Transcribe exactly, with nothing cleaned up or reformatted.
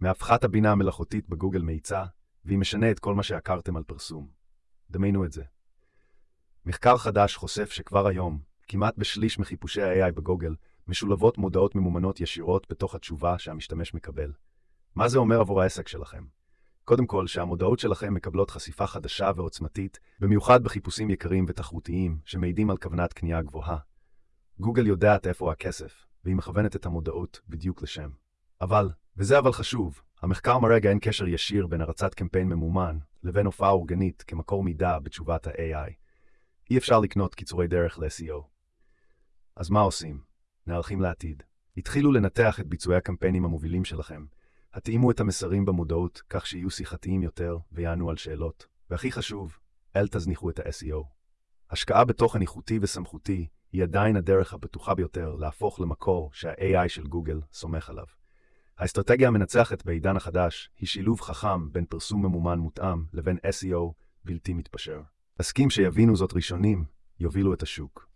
מהפכת הבינה המלאכותית בגוגל מאיצה, והיא משנה את כל מה שהכרתם על פרסום. דמיינו את זה. מחקר חדש חושף שכבר היום, כמעט בשליש מחיפושי ה-איי איי בגוגל, משולבות מודעות ממומנות ישירות בתוך התשובה שהמשתמש מקבל. מה זה אומר עבור העסק שלכם? קודם כל, שהמודעות שלכם מקבלות חשיפה חדשה ועוצמתית, במיוחד בחיפושים יקרים ותחרותיים שמעידים על כוונת קנייה גבוהה. גוגל יודעת איפה הכסף, והיא מכוונת את המודעות בדיוק לשם. אבל, וזה אבל חשוב, המחקר מראה אין קשר ישיר בין הרצת קמפיין ממומן לבין הופעה אורגנית כמקור מידע בתשובת ה-איי איי. אי אפשר לקנות קיצורי דרך ל-אס אי או. אז מה עושים? נערכים לעתיד. התחילו לנתח את ביצועי הקמפיינים המובילים שלכם. התאימו את המסרים במודעות כך שיהיו שיחתיים יותר ויענו על שאלות. והכי חשוב, אל תזניחו את ה-אס אי או. השקעה בתוכן איכותי וסמכותי היא עדיין הדרך הבטוחה ביותר להפוך למקור שה-איי איי של גוגל סומך עליו. האסטרטגיה המנצחת בעידן החדש היא שילוב חכם בין פרסום ממומן מותאם לבין אס אי או בלתי מתפשר. עסקים שיבינו זאת ראשונים יובילו את השוק.